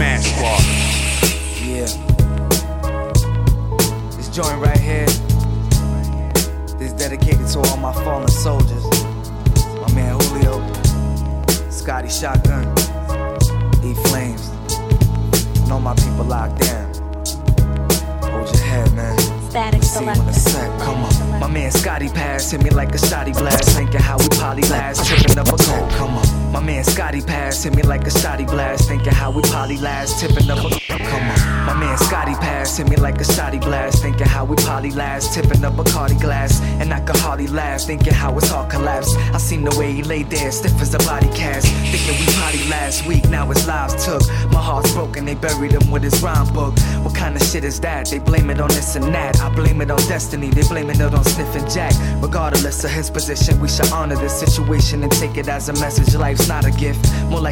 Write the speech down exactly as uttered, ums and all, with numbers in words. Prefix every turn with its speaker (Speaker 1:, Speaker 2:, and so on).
Speaker 1: Smash Squad.
Speaker 2: Yeah. This joint right here, this dedicated to all my fallen soldiers. My man Julio, Scotty Shotgun, E Flames, and all my people locked down. Hold your head, man.
Speaker 3: Static
Speaker 2: See you in a sec, come on. My man Scotty Pass hit me like a shotty blast, thinking how we poly last, tipping up a cold, come on. My man Scotty Pass hit me like a shotty blast, thinking how we poly last, tipping up a come on. My man Scotty Pass hit me like a shotty blast, thinking how we poly last, tipping up a Cardi glass, and I could hardly laugh, thinking how it's all collapsed. I seen the way he lay there, stiff as a body cast, thinking we potty last week, now his lives took. My heart's broken, they buried him with his rhyme book. What kind of shit is that? They blame it on this and that. I blame it on destiny, they blaming it on Sniffin' Jack. Regardless of his position, we should honor this situation and take it as a message. Life's not a gift, more like